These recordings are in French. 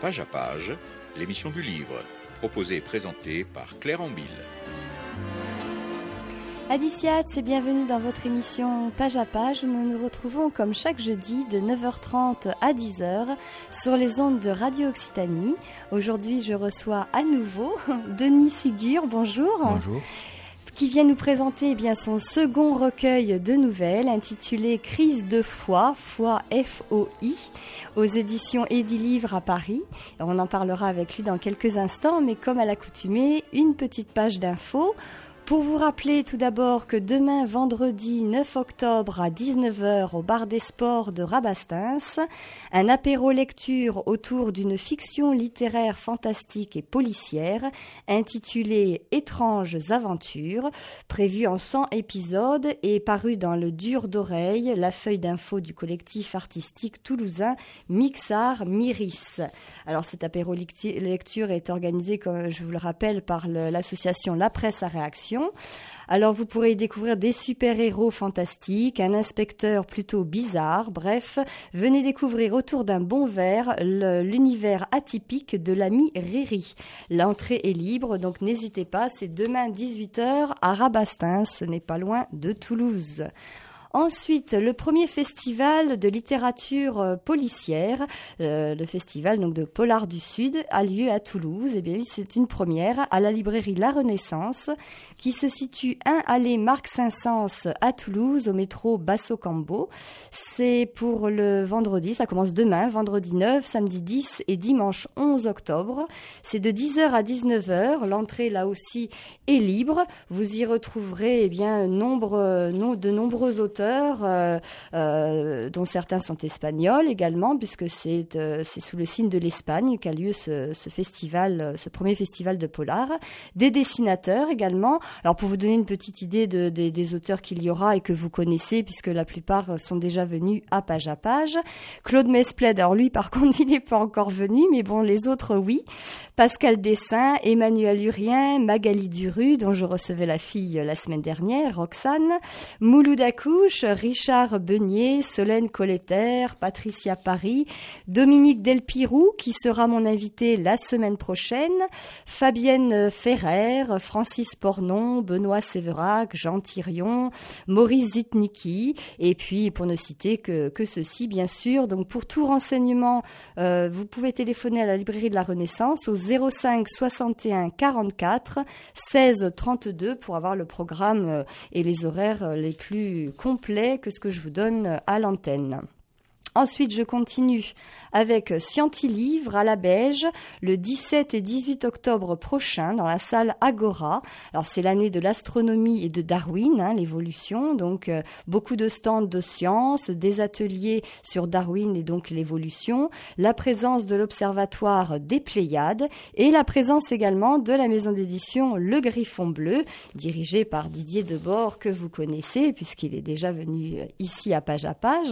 Page à Page, l'émission du livre, proposée et présentée par Claire Ambille. Adiciat, et bienvenue dans votre émission Page à Page où nous nous retrouvons comme chaque jeudi de 9h30 à 10h sur les ondes de Radio Occitanie. Aujourd'hui, je reçois à nouveau Denis Sigur, bonjour. Bonjour. Qui vient nous présenter son second recueil de nouvelles intitulé Crise de foi, foi F-O-I, aux éditions Edilivre à Paris. On en parlera avec lui dans quelques instants, mais comme à l'accoutumée, une petite page d'infos. Pour vous rappeler tout d'abord que demain, vendredi 9 octobre à 19h au Bar des Sports de Rabastens, un apéro lecture autour d'une fiction littéraire fantastique et policière intitulée Étranges aventures, prévue en 100 épisodes et paru dans le dur d'oreille, la feuille d'info du collectif artistique toulousain Mixar Miris. Alors cet apéro lecture est organisé, comme je vous le rappelle, par l'association La Presse à Réaction. Alors vous pourrez y découvrir des super-héros fantastiques, un inspecteur plutôt bizarre, bref, venez découvrir autour d'un bon verre l'univers atypique de l'ami Riri. L'entrée est libre, donc n'hésitez pas, c'est demain 18h à Rabastens, ce n'est pas loin de Toulouse. Ensuite, le premier festival de littérature policière, le festival donc de Polar du Sud, a lieu à Toulouse. Eh bien, c'est une première à la librairie La Renaissance, qui se situe 1 allée Marc Saint-Saëns à Toulouse, au métro Basso-Cambo. C'est pour le vendredi, ça commence demain, vendredi 9, samedi 10 et dimanche 11 octobre. C'est de 10h à 19h. L'entrée, là aussi, est libre. Vous y retrouverez de nombreux auteurs, dont certains sont espagnols également, puisque c'est sous le signe de l'Espagne qu'a lieu ce festival, ce premier festival de polar. Des dessinateurs également. Alors pour vous donner une petite idée des auteurs qu'il y aura et que vous connaissez, puisque la plupart sont déjà venus à Page. Claude Mesplède, alors lui par contre il n'est pas encore venu, mais bon les autres oui. Pascal Dessin, Emmanuel Hurien, Magali Duru, dont je recevais la fille la semaine dernière, Roxane, Mouloud Akouche, Richard Beugnier, Solène Colletter, Patricia Paris, Dominique Delpirou, qui sera mon invité la semaine prochaine, Fabienne Ferrer, Francis Pornon, Benoît Séverac, Jean Thirion, Maurice Zitnicki, et puis pour ne citer que ceux-ci, bien sûr. Donc pour tout renseignement, vous pouvez téléphoner à la librairie de la Renaissance au 05 61 44 16 32 pour avoir le programme et les horaires les plus complets que ce que je vous donne à l'antenne. Ensuite, je continue avec Scientilivre à la Beige le 17 et 18 octobre prochain dans la salle Agora. Alors, c'est l'année de l'astronomie et de Darwin, l'évolution. Donc, beaucoup de stands de sciences, des ateliers sur Darwin et donc l'évolution, la présence de l'Observatoire des Pléiades et la présence également de la maison d'édition Le Griffon Bleu, dirigée par Didier Debord, que vous connaissez puisqu'il est déjà venu ici à Page.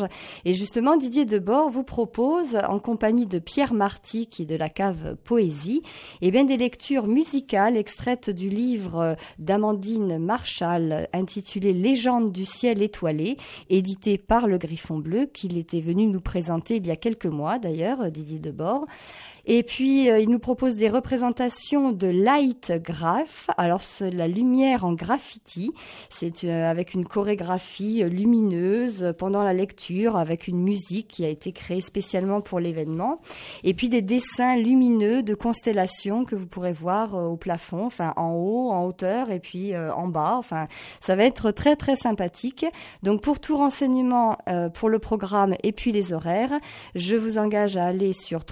Et justement, Didier Debord vous propose, en compagnie de Pierre Marty, qui est de la cave Poésie, des lectures musicales extraites du livre d'Amandine Marchal intitulé Légende du ciel étoilé, édité par Le Griffon Bleu, qu'il était venu nous présenter il y a quelques mois d'ailleurs, Didier Debord. Et puis, il nous propose des représentations de light graph. Alors, c'est la lumière en graffiti. C'est avec une chorégraphie lumineuse pendant la lecture, avec une musique qui a été créée spécialement pour l'événement. Et puis, des dessins lumineux de constellations que vous pourrez voir au plafond, enfin, en haut, en hauteur, et puis en bas. Enfin, ça va être très, très sympathique. Donc, pour tout renseignement pour le programme et puis les horaires, je vous engage à aller sur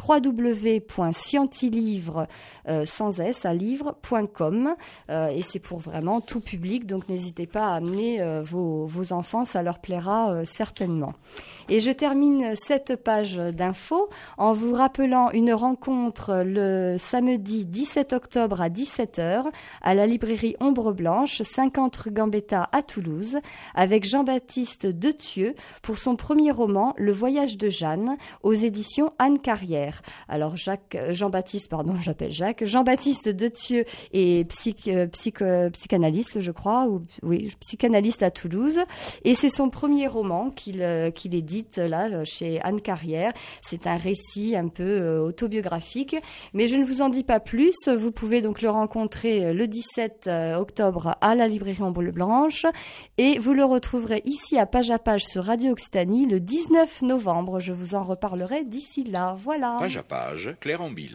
www.scientilivre sans s à livre.com et c'est pour vraiment tout public, donc n'hésitez pas à amener vos enfants, ça leur plaira certainement. Et je termine cette page d'infos en vous rappelant une rencontre le samedi 17 octobre à 17h à la librairie Ombre Blanche, 50 rue Gambetta à Toulouse, avec Jean-Baptiste Dethieux pour son premier roman Le Voyage de Jeanne aux éditions Anne Carrière. Alors Jean-Baptiste Dethieux est psychanalyste, je crois, psychanalyste à Toulouse. Et c'est son premier roman qu'il édite là chez Anne Carrière. C'est un récit un peu autobiographique, mais je ne vous en dis pas plus. Vous pouvez donc le rencontrer le 17 octobre à la librairie en Boule Blanche et vous le retrouverez ici à Page sur Radio Occitanie le 19 novembre. Je vous en reparlerai d'ici là. Voilà. Page à page, Claire Ambille.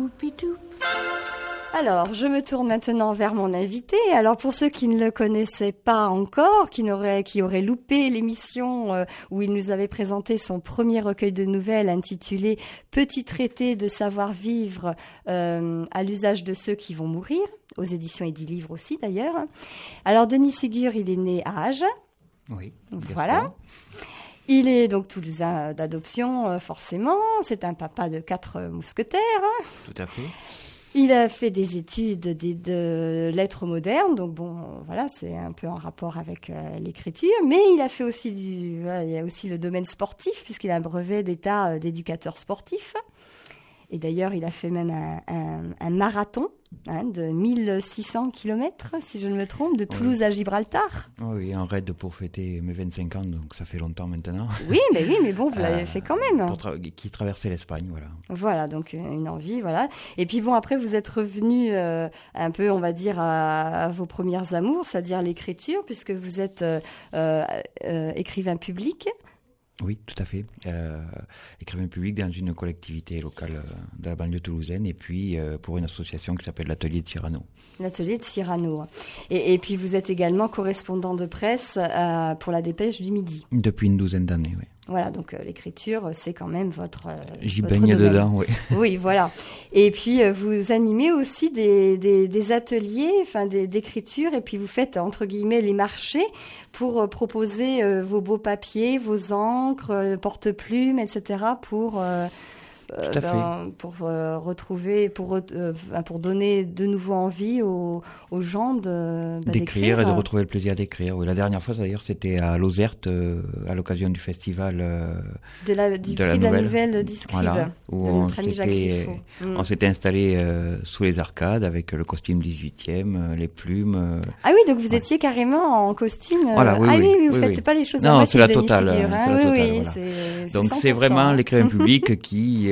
Alors, je me tourne maintenant vers mon invité. Alors, pour ceux qui ne le connaissaient pas encore, qui auraient loupé l'émission où il nous avait présenté son premier recueil de nouvelles intitulé « Petit traité de savoir-vivre à l'usage de ceux qui vont mourir », aux éditions Édilivre aussi d'ailleurs. Alors, Denis Ségur, il est né à Agen. Oui. Voilà. Il est donc toulousain d'adoption, forcément. C'est un papa de 4 mousquetaires. Tout à fait. Il a fait des études de lettres modernes, donc bon, voilà, c'est un peu en rapport avec l'écriture. Mais il a fait aussi il y a aussi le domaine sportif, puisqu'il a un brevet d'état d'éducateur sportif. Et d'ailleurs, il a fait même un marathon de 1600 km, si je ne me trompe, de Toulouse à Gibraltar. Oui, un raid pour fêter mes 25 ans, donc ça fait longtemps maintenant. Oui, mais bon, vous l'avez fait quand même. Qui traversait l'Espagne, voilà. Voilà, donc une envie, voilà. Et puis bon, après, vous êtes revenu un peu, on va dire, à vos premières amours, c'est-à-dire l'écriture, puisque vous êtes écrivain public. Oui, tout à fait. Écrivain public dans une collectivité locale de la banlieue toulousaine et puis pour une association qui s'appelle l'Atelier de Cyrano. L'Atelier de Cyrano. Et puis vous êtes également correspondant de presse pour la Dépêche du Midi. Depuis une douzaine d'années, oui. Voilà, donc l'écriture, c'est quand même votre J'y baigne dedans, oui. Oui, voilà. Et puis, vous animez aussi des ateliers d'écriture, et puis vous faites, entre guillemets, les marchés pour proposer vos beaux papiers, vos encres, porte-plumes, etc., pour retrouver, pour donner de nouveau envie aux gens d'écrire et de retrouver le plaisir d'écrire. Oui, la dernière fois, d'ailleurs, c'était à Lozerte, à l'occasion du festival de la nouvelle du Scribe, voilà, où de notre ami Jacques Riffaut. On s'était installé sous les arcades avec le costume 18e, les plumes. Ah oui, donc vous étiez carrément en costume. Voilà, oui, vous ne faites pas les choses à moitié. Non, c'est la totale. Voilà. Donc c'est vraiment l'écrivain public qui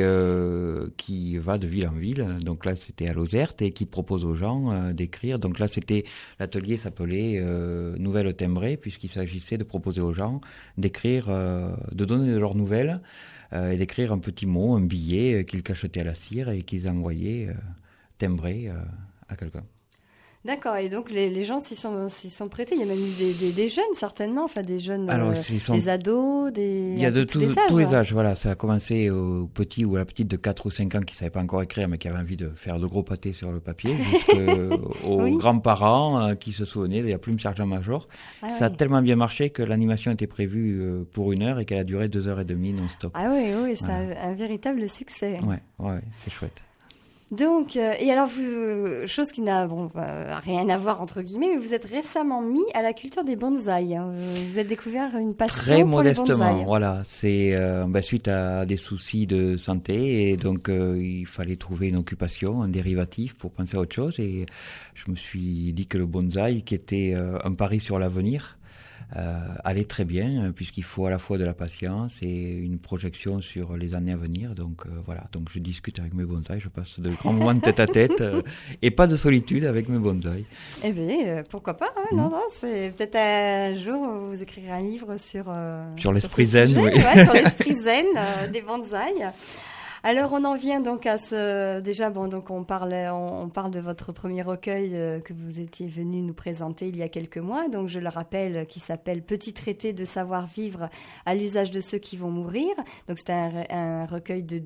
va de ville en ville. Donc là, c'était à Lozerte et qui propose aux gens d'écrire. Donc là, l'atelier s'appelait Nouvelles timbrées, puisqu'il s'agissait de proposer aux gens d'écrire, de donner de leurs nouvelles et d'écrire un petit mot, un billet qu'ils cachetaient à la cire et qu'ils envoyaient timbré à quelqu'un. D'accord, et donc les gens s'y sont prêtés. Il y a même eu des jeunes, certainement, des jeunes, alors, des ados, il y a de tous les âges, voilà. Ça a commencé au petit ou à la petite de 4 ou 5 ans qui ne savait pas encore écrire, mais qui avait envie de faire de gros pâtés sur le papier, jusqu'aux grands-parents qui se souvenaient de la plume Sergent-Major. Ça a tellement bien marché que l'animation était prévue pour 1 heure et qu'elle a duré 2h30 non-stop. Ah oui, c'est un véritable succès. Ouais, c'est chouette. Donc, et alors, chose qui n'a rien à voir entre guillemets, mais vous êtes récemment mis à la culture des bonsaïs. Vous avez découvert une passion très pour les bonsaïs. Très modestement, voilà. C'est suite à des soucis de santé et donc il fallait trouver une occupation, un dérivatif pour penser à autre chose. Et je me suis dit que le bonsaï, qui était un pari sur l'avenir, allait très bien puisqu'il faut à la fois de la patience et une projection sur les années à venir. Donc voilà, donc je discute avec mes bonsaïs, je passe de grands moments de tête à tête et pas de solitude avec mes bonsaïs. Eh bien, pourquoi pas, hein, non, c'est peut-être un jour vous écrirez un livre sur l'esprit zen, sujet, oui. sur l'esprit zen des bonsaïs. Alors on en vient donc à donc on parle de votre premier recueil que vous étiez venu nous présenter il y a quelques mois, donc je le rappelle, qui s'appelle Petit traité de savoir-vivre à l'usage de ceux qui vont mourir. Donc c'est un recueil de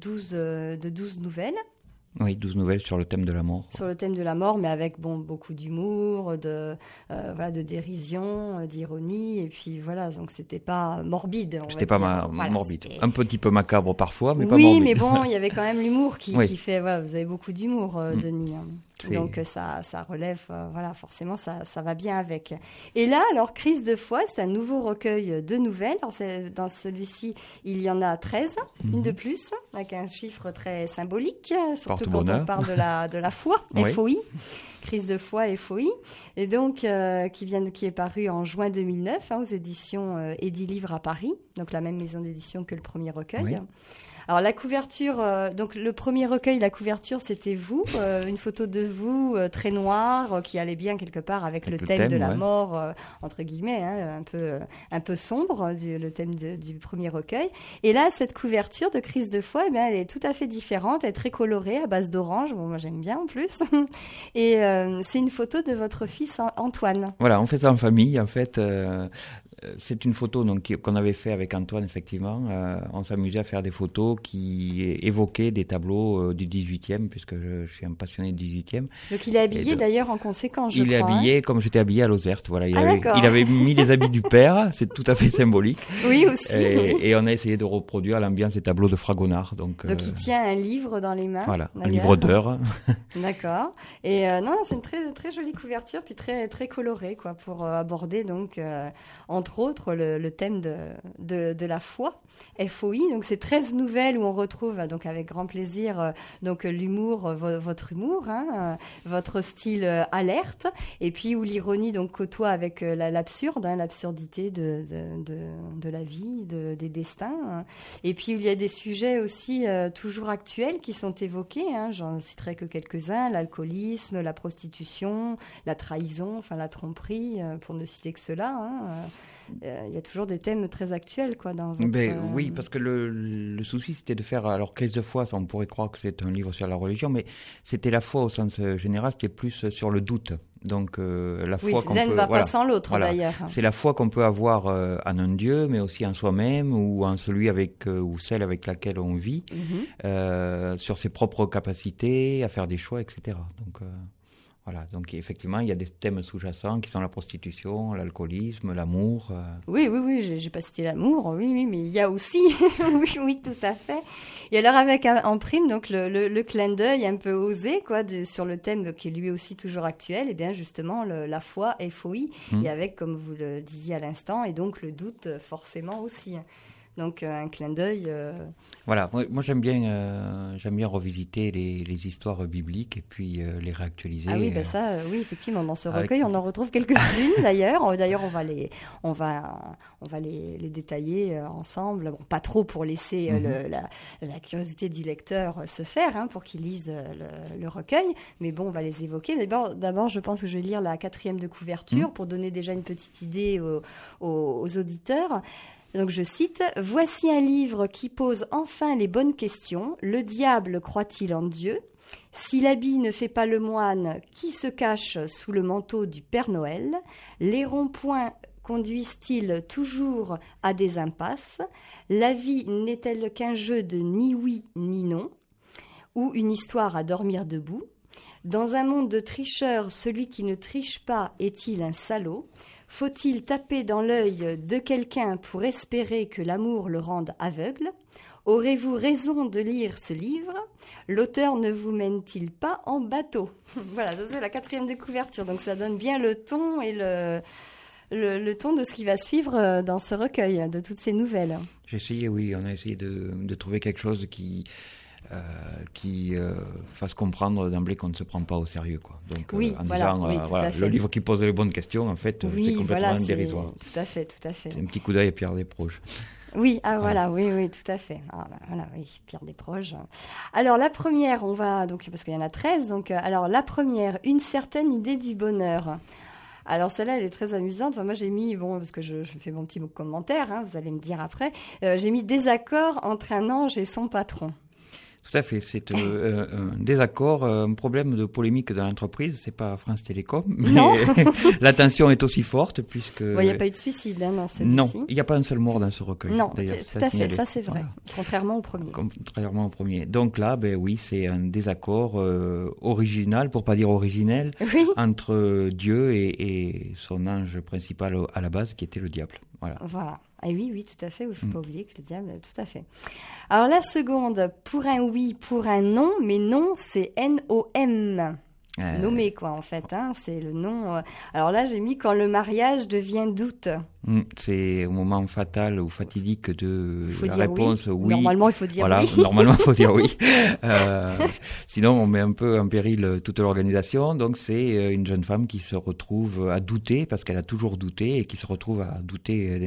12 nouvelles. Oui, 12 nouvelles sur le thème de la mort. Sur le thème de la mort, mais avec beaucoup d'humour, de dérision, d'ironie, et puis voilà, donc c'était pas morbide. C'était pas morbide, un petit peu macabre parfois, mais pas morbide. morbide. Oui, mais bon, il y avait quand même l'humour qui fait. Voilà, vous avez beaucoup d'humour, Denis. Donc ça relève, voilà, forcément ça va bien avec. Et là, alors Crise de foi, c'est un nouveau recueil de nouvelles. Alors, dans celui-ci, il y en a 13, une de plus, avec un chiffre très symbolique, surtout quand on parle de la foi, oui. FOI, Crise de foi, FOI, et donc qui est paru en juin 2009 aux éditions Édilivre à Paris, donc la même maison d'édition que le premier recueil. Oui. Alors la couverture, donc le premier recueil, la couverture, c'était vous, une photo de vous très noire qui allait bien quelque part avec le thème de la mort entre guillemets, un peu sombre, le thème du premier recueil. Et là, cette couverture de Crise de foi, elle est tout à fait différente, elle est très colorée à base d'orange. Bon, moi j'aime bien en plus. Et c'est une photo de votre fils Antoine. Voilà, on fait ça en famille en fait. C'est une photo donc qu'on avait fait avec Antoine, effectivement. On s'amusait à faire des photos qui évoquaient des tableaux du 18e, puisque je suis un passionné du 18e. Donc il est habillé d'ailleurs en conséquence, je crois. Il est habillé comme j'étais habillé à Lozerte. Voilà. Il avait mis les habits du père, c'est tout à fait symbolique. Oui, aussi. Et on a essayé de reproduire l'ambiance des tableaux de Fragonard. Donc il tient un livre dans les mains. Voilà, un livre d'heures. D'accord. Et non, c'est une très, très jolie couverture, puis très, très colorée, quoi, pour aborder donc entre autres le thème de la foi, FOI. Donc c'est 13 nouvelles où on retrouve donc avec grand plaisir donc l'humour, votre humour, votre style alerte, et puis où l'ironie donc côtoie avec l'absurde, l'absurdité de la vie, des destins, et puis où il y a des sujets aussi toujours actuels qui sont évoqués. J'en citerai que quelques-uns: l'alcoolisme, la prostitution, la trahison, enfin la tromperie, pour ne citer que cela. Il y a toujours des thèmes très actuels, quoi, dans votre... Oui, parce que le souci, c'était de faire... Alors, Crise de foi, ça, on pourrait croire que c'est un livre sur la religion, mais c'était la foi au sens général, c'était plus sur le doute. Donc, la foi qu'on peut... l'un ne va pas sans l'autre, d'ailleurs. C'est la foi qu'on peut avoir en un Dieu, mais aussi en soi-même, ou en celui ou celle avec laquelle on vit, sur ses propres capacités à faire des choix, etc. Donc... Voilà, donc effectivement, il y a des thèmes sous-jacents qui sont la prostitution, l'alcoolisme, l'amour. Oui, j'ai pas cité l'amour, oui, mais il y a aussi, oui, tout à fait. Et alors avec en prime, donc le clin d'œil un peu osé, quoi, sur le thème qui est lui aussi toujours actuel, et bien justement la foi, FOI, et avec, comme vous le disiez à l'instant, et donc le doute forcément aussi. Donc un clin d'œil. Voilà, moi j'aime bien revisiter les histoires bibliques et puis les réactualiser. Ah oui, oui, effectivement, dans ce recueil, on en retrouve quelques-unes d'ailleurs. D'ailleurs, on va les détailler ensemble. Bon, pas trop pour laisser la curiosité du lecteur se faire, pour qu'il lise le recueil. Mais bon, on va les évoquer. D'abord, je pense que je vais lire la 4e de couverture pour donner déjà une petite idée aux auditeurs. Donc je cite: « Voici un livre qui pose enfin les bonnes questions. Le diable croit-il en Dieu ? Si l'habit ne fait pas le moine, qui se cache sous le manteau du Père Noël ? Les ronds-points conduisent-ils toujours à des impasses ? La vie n'est-elle qu'un jeu de ni oui ni non ? Ou une histoire à dormir debout ? Dans un monde de tricheurs, celui qui ne triche pas est-il un salaud ? Faut-il taper dans l'œil de quelqu'un pour espérer que l'amour le rende aveugle ? Aurez-vous raison de lire ce livre ? L'auteur ne vous mène-t-il pas en bateau ? » Voilà, ça c'est la 4e de couverture. Donc ça donne bien le ton et le ton de ce qui va suivre dans ce recueil, de toutes ces nouvelles. On a essayé de trouver quelque chose qui fasse comprendre d'emblée qu'on ne se prend pas au sérieux, quoi. Donc, le livre qui pose les bonnes questions, en fait, c'est complètement dérisoire. Tout à fait. C'est un petit coup d'œil à Pierre Desproges. Oui, oui, tout à fait. Pierre Desproges. Alors, la première, parce qu'il y en a 13, alors la première, une certaine idée du bonheur. Alors celle-là, elle est très amusante. Enfin, moi, j'ai mis, parce que je fais mon petit commentaire, vous allez me dire après, j'ai mis désaccord entre un ange et son patron. Tout à fait, c'est un désaccord, un problème de polémique dans l'entreprise. C'est pas France Télécom, mais la tension est aussi forte puisque. Il n'y a pas eu de suicide dans celui-ci. Non, il n'y a pas un seul mort dans ce recueil. Non, tout à fait, ça c'est vrai. Voilà. Contrairement au premier. Donc là, c'est un désaccord original, pour pas dire originel, entre Dieu et son ange principal à la base, qui était le diable. Voilà. Ah oui, tout à fait. Il ne faut pas oublier que le diable, tout à fait. Alors la seconde, pour un oui, pour un non, mais non, c'est N-O-M. nommé, quoi, en fait. Hein, c'est le nom. Alors là, j'ai mis quand le mariage devient doute. C'est au moment fatal ou fatidique de la réponse oui. Normalement, il faut dire oui. Normalement, il faut dire oui. Sinon, on met un peu en péril toute l'organisation. Donc, c'est une jeune femme qui se retrouve à douter, parce qu'elle a toujours douté, et qui se retrouve à douter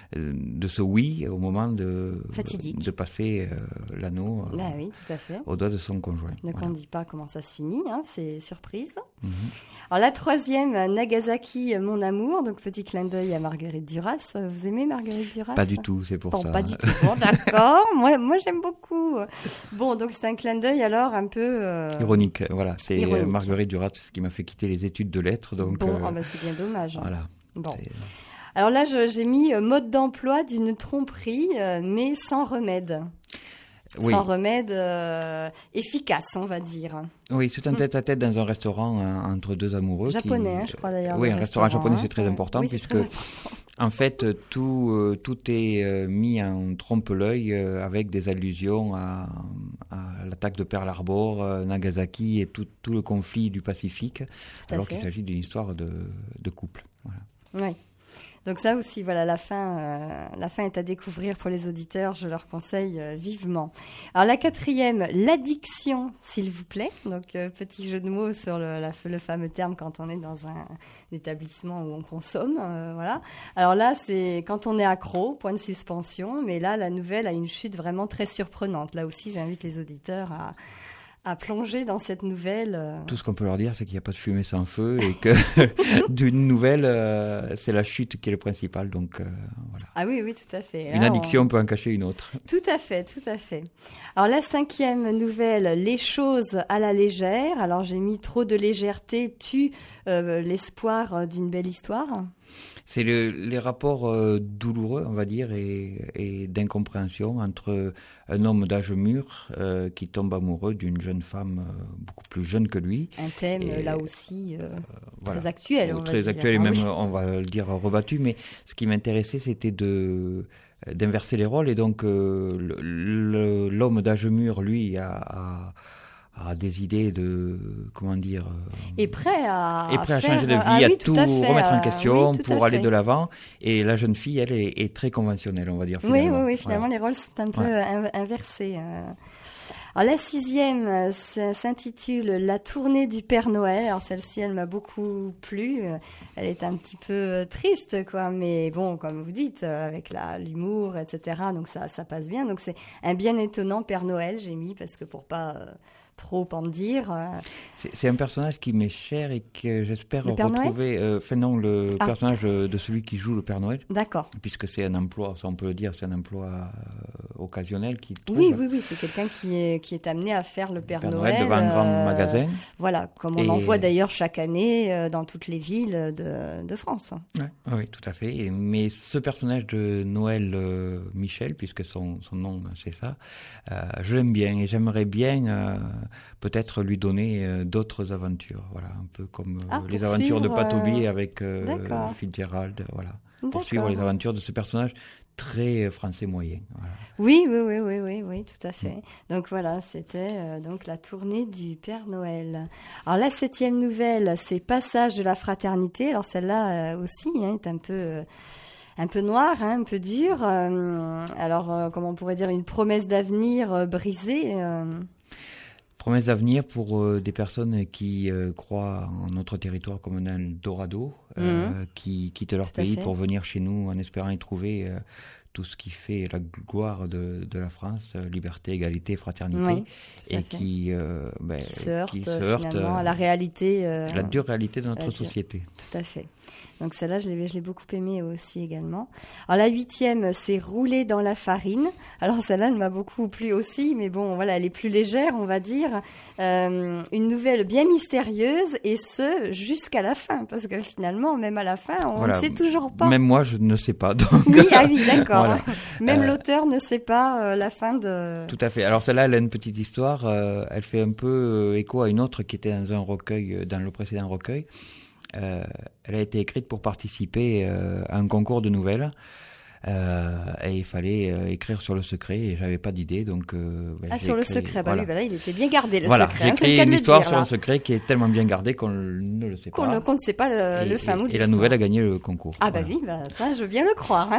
de ce oui au moment de passer l'anneau oui, tout à fait. au doigt de son conjoint. Donc, on ne dit pas comment ça se finit, hein, c'est surprise. Alors, la troisième, Nagasaki, mon amour. Donc, petit clin d'œil à Marguerite Duras. Vous aimez Marguerite Duras? Pas du tout, c'est pour ça. Pas du tout. Bon, d'accord. Moi, j'aime beaucoup. Bon, donc c'est un clin d'œil alors un peu ironique. Voilà, c'est Marguerite Duras qui m'a fait quitter les études de lettres. Donc, bon, c'est bien dommage. Voilà. Bon. Alors là, j'ai mis mode d'emploi d'une tromperie, mais sans remède. Oui. Sans remède efficace, on va dire. Oui, c'est un tête-à-tête dans un restaurant entre deux amoureux. Japonais, je crois d'ailleurs. Oui, un restaurant japonais, c'est très important, puisque en fait, tout est mis en trompe-l'œil avec des allusions à l'attaque de Pearl Harbor, Nagasaki et tout le conflit du Pacifique, alors qu'il s'agit d'une histoire de couple. Voilà. Oui. Donc ça aussi, voilà, la fin est à découvrir pour les auditeurs, je leur conseille vivement. Alors la quatrième, l'addiction, s'il vous plaît. Donc petit jeu de mots sur le fameux terme quand on est dans un établissement où on consomme, voilà. Alors là, c'est quand on est accro, point de suspension, mais là, la nouvelle a une chute vraiment très surprenante. Là aussi, j'invite les auditeurs à plonger dans cette nouvelle. Tout ce qu'on peut leur dire, c'est qu'il n'y a pas de fumée sans feu et que d'une nouvelle, c'est la chute qui est le principal. Donc, voilà. Ah oui, tout à fait. Une addiction peut en cacher une autre. Tout à fait. Alors, la cinquième nouvelle, les choses à la légère. Alors, j'ai mis trop de légèreté tue l'espoir d'une belle histoire. C'est les rapports douloureux, on va dire, et d'incompréhension entre un homme d'âge mûr qui tombe amoureux d'une jeune femme beaucoup plus jeune que lui. Un thème, là aussi, très actuel. Très actuel, et même, on va le dire, rebattu. Mais ce qui m'intéressait, c'était d'inverser les rôles. Et donc, l'homme d'âge mûr, lui, a des idées de, comment dire... est prêt à changer de vie, à tout remettre en question pour aller de l'avant. Et la jeune fille, elle, est très conventionnelle, on va dire. Finalement. Oui, finalement, les rôles sont un peu inversés. Alors, la sixième s'intitule « La tournée du Père Noël ». Alors, celle-ci, elle m'a beaucoup plu. Elle est un petit peu triste, quoi. Mais bon, comme vous dites, avec l'humour, etc. Donc, ça passe bien. Donc, c'est un bien étonnant Père Noël, j'ai mis, parce que pour pas... trop en dire. C'est un personnage qui m'est cher et que j'espère retrouver. Le personnage de celui qui joue le Père Noël. D'accord. Puisque c'est un emploi, ça on peut le dire, c'est un emploi occasionnel qui trouve. Oui, c'est quelqu'un qui est amené à faire le Père Noël devant un grand magasin. Voilà, comme on en voit d'ailleurs chaque année dans toutes les villes de France. Oui, tout à fait. Mais ce personnage de Noël Michel, puisque son nom c'est ça, je l'aime bien et j'aimerais bien peut-être lui donner d'autres aventures, voilà, un peu comme les aventures de Patobi avec Fitzgerald, voilà, pour suivre les aventures de ce personnage très français moyen. Voilà. Oui, tout à fait. Donc voilà, c'était donc la tournée du Père Noël. Alors la septième nouvelle, c'est Passage de la fraternité. Alors celle-là aussi est un peu noire, un peu dure. Alors, comment on pourrait dire, une promesse d'avenir brisée. Promesse d'avenir pour des personnes qui croient en notre territoire comme un Eldorado, qui quittent leur pays pour venir chez nous en espérant y trouver tout ce qui fait la gloire de la France, liberté, égalité, fraternité, et qui se heurte finalement à la réalité, la dure réalité de notre société. Tout à fait. Donc celle-là, je l'ai beaucoup aimée aussi également. Alors la huitième, c'est Rouler dans la farine. Alors celle-là, elle m'a beaucoup plu aussi, mais bon, voilà, elle est plus légère, on va dire. Une nouvelle bien mystérieuse, et ce, jusqu'à la fin, parce que finalement, même à la fin, on ne sait toujours pas. Même moi, je ne sais pas. Donc... Oui, d'accord. Voilà. Même l'auteur ne sait pas la fin de... Tout à fait. Alors celle-là, elle a une petite histoire. Elle fait un peu écho à une autre qui était dans un recueil, dans le précédent recueil. Elle a été écrite pour participer à un concours de nouvelles. et il fallait écrire sur le secret et j'avais pas d'idée, donc sur le secret, voilà. Lui, il était bien gardé, le secret. J'ai créé une histoire sur un secret qui est tellement bien gardé qu'on ne le sait pas. Qu'on ne sait pas le fin mot de l'histoire. Et la nouvelle a gagné le concours. Oui, ça je veux bien le croire.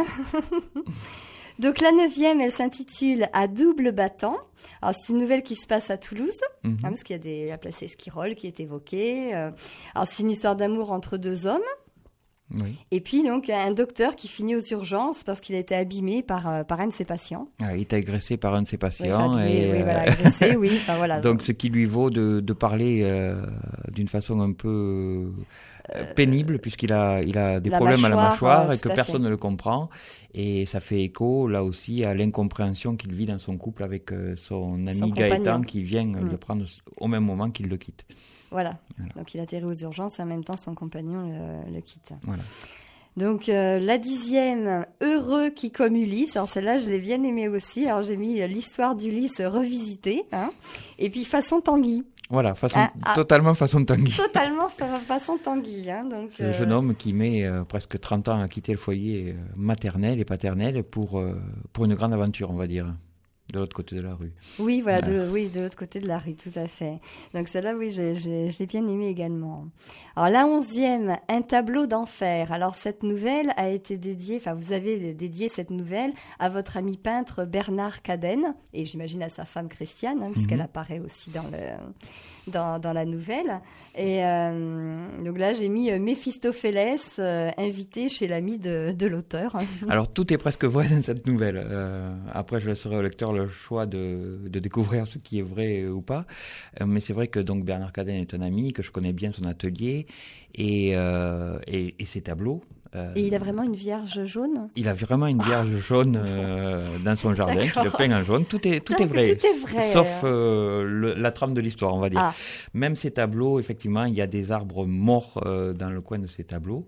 Donc la 9e, elle s'intitule « À double battant ». Alors c'est une nouvelle qui se passe à Toulouse, parce qu'il y a la place Esquirol qui est évoquée. Alors c'est une histoire d'amour entre deux hommes. Oui. Et puis donc un docteur qui finit aux urgences parce qu'il a été abîmé par un de ses patients. Il est agressé par un de ses patients. Agressé, oui. Voilà. Donc ce qui lui vaut de parler d'une façon un peu pénible, puisqu'il a des problèmes à la mâchoire et que personne ne le comprend. Et ça fait écho là aussi à l'incompréhension qu'il vit dans son couple avec son ami Gaëtan qui vient le prendre au même moment qu'il le quitte. Voilà. Donc il atterrit aux urgences et en même temps son compagnon le quitte. Voilà. Donc la 10e, Heureux qui comme Ulysse. Alors celle-là, je l'ai bien aimée aussi. Alors j'ai mis l'histoire d'Ulysse revisitée. Et puis façon Tanguy. Voilà, totalement façon Tanguy. Totalement façon Tanguy. Donc, c'est un jeune homme qui met presque 30 ans à quitter le foyer maternel et paternel pour une grande aventure, on va dire. De l'autre côté de la rue. Oui, voilà, de l'autre côté de la rue, tout à fait. Donc celle-là, oui, je l'ai bien aimée également. Alors la 11e, Un tableau d'enfer. Alors cette nouvelle a été dédiée, vous avez dédié cette nouvelle à votre ami peintre Bernard Cadenne, et j'imagine à sa femme Christiane, puisqu'elle apparaît aussi dans la nouvelle. Et donc là, j'ai mis Méphistophélès, invité chez l'ami de l'auteur. Alors, tout est presque vrai dans cette nouvelle. Après, je laisserai au lecteur le choix de découvrir ce qui est vrai ou pas. Mais c'est vrai que donc Bernard Cadenne est un ami, que je connais bien son atelier et ses tableaux. Et il a vraiment une vierge jaune ? Il a vraiment une vierge jaune dans son jardin, qui le peint en jaune. Tout est vrai. Tout est vrai. Sauf la trame de l'histoire, on va dire. Même ces tableaux, effectivement, il y a des arbres morts dans le coin de ces tableaux.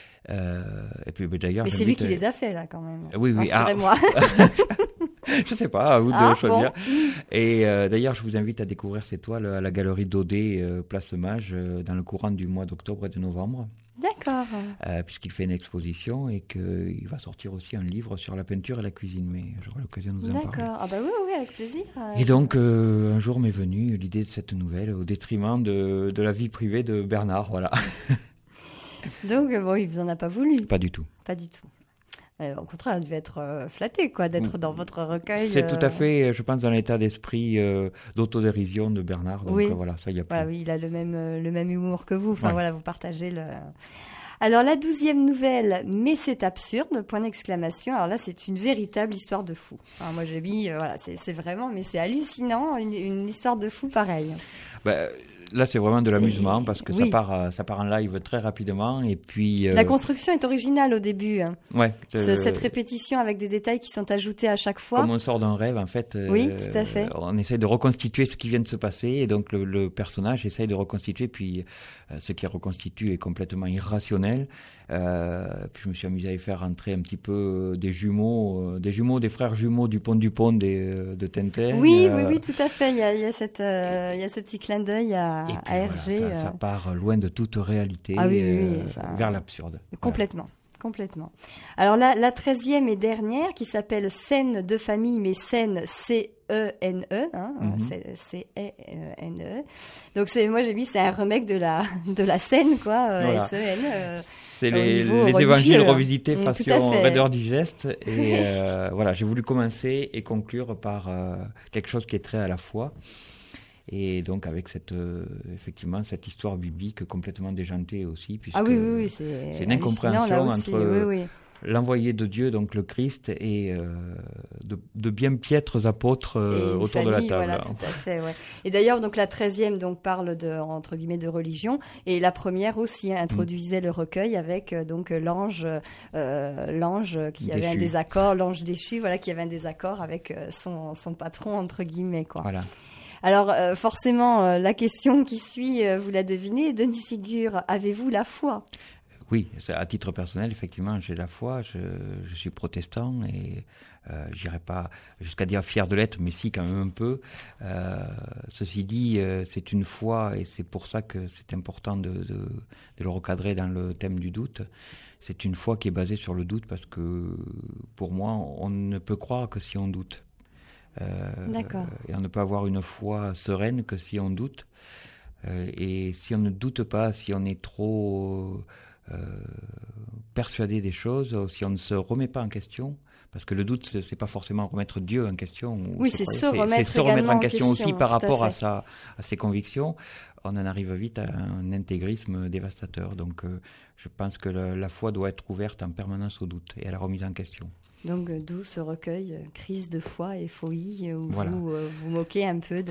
Et puis, d'ailleurs, mais c'est lui qui les a fait, là, quand même. Oui. Rassurez-moi. Je sais pas, à vous de choisir. Bon. Et d'ailleurs, je vous invite à découvrir ces toiles à la galerie Daudet, Place Mage, dans le courant du mois d'octobre et de novembre. D'accord. Puisqu'il fait une exposition et qu'il va sortir aussi un livre sur la peinture et la cuisine, mais j'aurai l'occasion de vous en parler. D'accord, oui, avec plaisir. Et donc, un jour m'est venue l'idée de cette nouvelle au détriment de la vie privée de Bernard, voilà. Donc, il vous en a pas voulu ? Pas du tout. Pas du tout. Au contraire, elle devait être flattée, d'être dans votre recueil. C'est tout à fait, je pense, dans l'état d'esprit d'autodérision de Bernard. Donc voilà, ça y a plus. Oui, il a le même humour que vous. Vous partagez le... Alors, la 12e nouvelle, mais c'est absurde, point d'exclamation. Alors là, c'est une véritable histoire de fou. Alors, moi, j'ai mis, c'est vraiment, mais c'est hallucinant, une histoire de fou pareille. Là, c'est vraiment de l'amusement parce que ça part en live très rapidement et puis... La construction est originale au début. Ouais. Cette répétition avec des détails qui sont ajoutés à chaque fois. Comme on sort d'un rêve, en fait. Oui, tout à fait. On essaie de reconstituer ce qui vient de se passer et donc le personnage essaye de reconstituer, puis ce qui est reconstitué est complètement irrationnel. Puis je me suis amusé à y faire rentrer un petit peu des frères jumeaux du Pont de Tintin. Oui, tout à fait. Il y a ce petit clin d'œil à Hergé. Ça part loin de toute réalité vers l'absurde. Complètement. Alors la 13e et dernière qui s'appelle Scène de famille, mais scène C-E-N-E, C-E-N-E. Donc moi j'ai mis c'est un remake de la scène S-E-N. C'est les évangiles revisités façon Reader Digest et j'ai voulu commencer et conclure par quelque chose qui est très à la fois. Et donc avec effectivement cette histoire biblique complètement déjantée aussi, puisque c'est une incompréhension entre l'envoyé de Dieu, donc le Christ, et de bien piètres apôtres autour de la table. Voilà, tout à fait, ouais. Et d'ailleurs, donc la 13e parle entre guillemets de religion, et la première aussi introduisait le recueil avec donc l'ange qui avait un désaccord, l'ange déchu, qui avait un désaccord avec son patron entre guillemets, quoi. Voilà. Alors, forcément, la question qui suit, vous la devinez, Denis Ségur, avez-vous la foi ? Oui, à titre personnel, effectivement, j'ai la foi, je suis protestant et j'irai pas jusqu'à dire fier de l'être, mais si, quand même un peu. Ceci dit, c'est une foi et c'est pour ça que c'est important de le recadrer dans le thème du doute. c'est une foi qui est basée sur le doute parce que pour moi, on ne peut croire que si on doute. D'accord. Et on ne peut avoir une foi sereine que si on doute. Et si on ne doute pas, si on est trop persuadé des choses, si on ne se remet pas en question, parce que le doute, c'est pas forcément remettre Dieu en question. Oui, c'est se remettre en question aussi par rapport à ses convictions. On en arrive vite à un intégrisme dévastateur. Donc, je pense que la foi doit être ouverte en permanence au doute et à la remise en question. Donc, d'où ce recueil, Crise de foi et FOI, où voilà. vous moquez un peu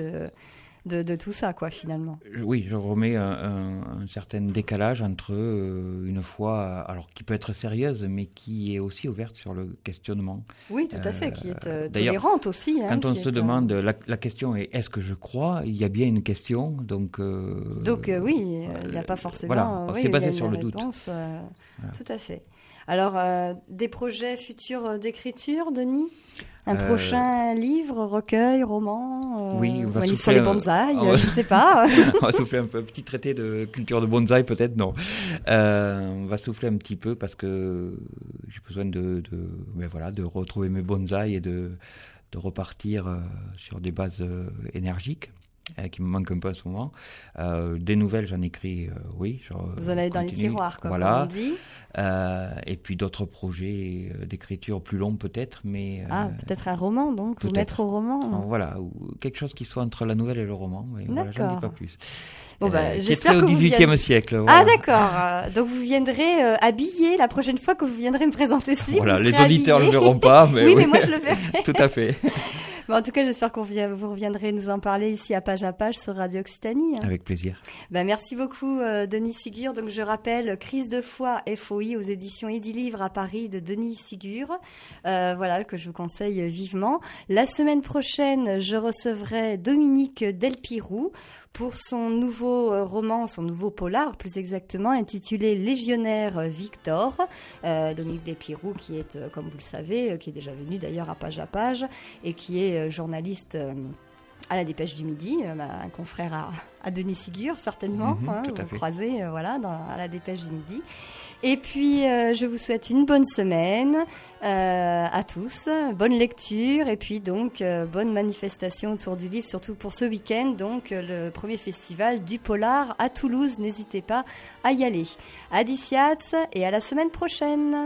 de tout ça, quoi, finalement. Oui, je remets un certain décalage entre une foi, alors qui peut être sérieuse, mais qui est aussi ouverte sur le questionnement. Oui, tout à fait, qui est tolérante aussi. Quand on se demande, la question est est-ce que je crois ? Il y a bien une question, donc oui, il n'y a pas forcément. Voilà, c'est basé sur le réponse, doute. Voilà. Tout à fait. Alors, des projets futurs d'écriture, Denis ? Un prochain livre, recueil, roman oui, on va souffler sur les bonsaïs, je ne sais pas. On va souffler un peu, un petit traité de culture de bonsaï peut-être, non. On va souffler un petit peu parce que j'ai besoin de retrouver mes bonsaïs et de repartir sur des bases énergiques. Qui me manque un peu en ce moment. Des nouvelles, j'en écris, oui. Vous en avez dans les tiroirs, comme on dit. Et puis d'autres projets d'écriture plus longs peut-être, mais... peut-être un roman, donc, vous mettre au roman. Voilà, ou quelque chose qui soit entre la nouvelle et le roman, mais voilà, j'en dis pas plus. Bon, j'espère que au XVIIIe siècle. Voilà. Ah d'accord, donc vous viendrez habillé la prochaine fois que vous viendrez me présenter ce livre. Voilà, les auditeurs ne le verront pas, mais oui, mais moi je le verrai. Tout à fait. Bon, en tout cas, j'espère que vous reviendrez nous en parler ici à Page sur Radio Occitanie. Avec plaisir. Merci beaucoup, Denis Sigur. Donc, je rappelle, Crise de foi, FOI, aux éditions Édilivre à Paris de Denis Sigur. Voilà, que je vous conseille vivement. La semaine prochaine, je recevrai Dominique Delpirou pour son nouveau roman, son nouveau polar, plus exactement, intitulé Légionnaire Victor. Dominique Delpirou, qui est, comme vous le savez, qui est déjà venu d'ailleurs à Page et qui est journaliste à la Dépêche du Midi, un confrère à Denis Sigur, certainement. Vous croisez à la Dépêche du Midi. Et puis, je vous souhaite une bonne semaine à tous, bonne lecture et puis donc bonne manifestation autour du livre, surtout pour ce week-end, donc le premier festival du polar à Toulouse. N'hésitez pas à y aller. Adiciats et à la semaine prochaine.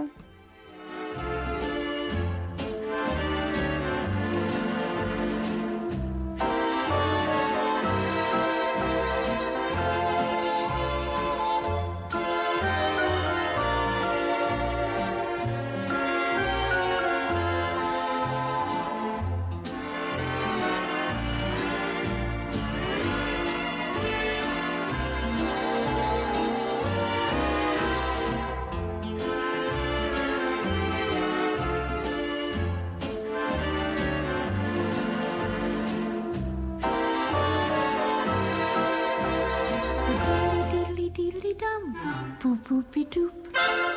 Boop boopy doop.